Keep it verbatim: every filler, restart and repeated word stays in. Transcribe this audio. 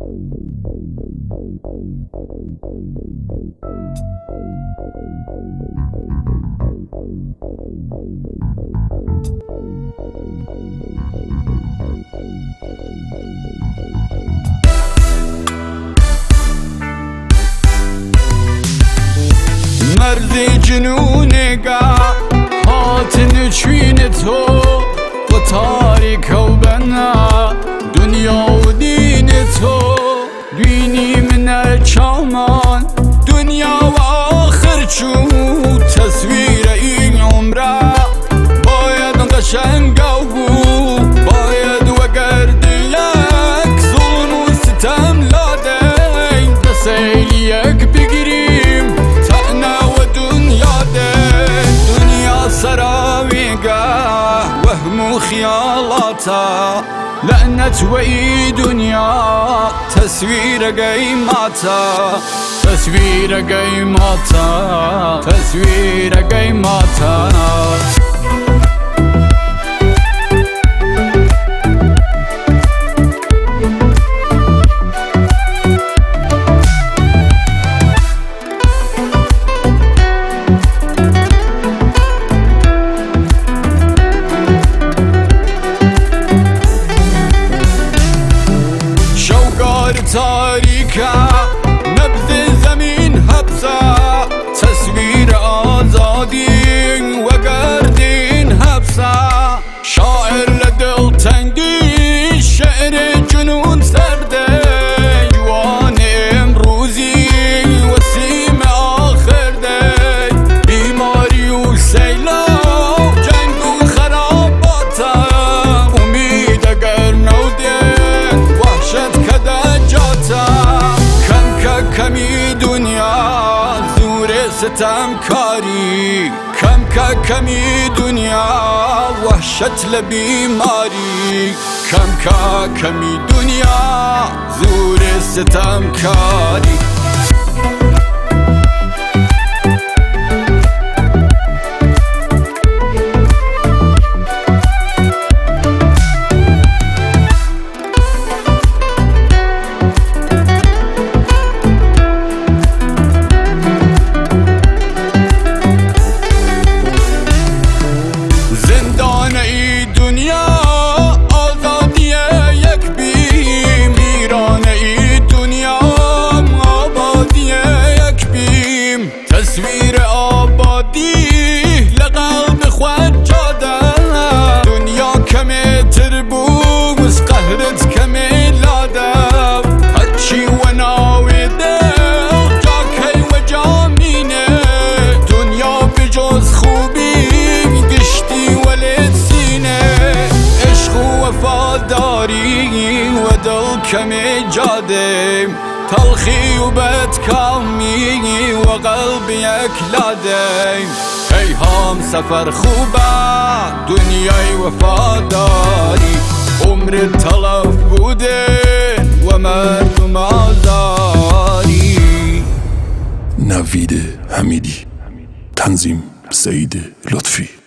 مرد جنونگا هاتن چوین تو و تاریک و بنا دنیا و دین تو دینی من چامان دنیا و آخر چو تصویر این عمره باید قشنگو بو باید وگر دلک ظلم و ستم لاده بسیل یک بگیریم تعنه و دنیا ده دنیا سراویگه وهم و خیالاتا لعنت و ای دنیا تصویر قیماتا تصویر قیماتا تصویر قیماتا تاریکا نبض زمین حبسا تصویر آزادی و گردین حبسا شاعر لدل تنگی شعر جنون سرده جوان امروزی و سیم آخر ده بیماری و سیلاب جنگ و خراباتا امید اگر نوده وحشت کده کمی دنیا زور ستم کاری کم که کمی دنیا وحشت لبیماری کم که کمی دنیا زور ستم کاری تصویر آبادی لقلب خود جاده دنیا کمی تربوز قهرت کمی لاده هرچی و ناویده جاکی و جامینه دنیا بجز خوبی گشتی ولد سینه عشق و وفاداری و دل کمی جاده تلخی و بدکامی و قلب یک لاده ای هم سفر خوبه دنیای وفاداری عمر تلف بوده و مردم آزاری. نوید حمیدی، تنظیم سعید لطفی.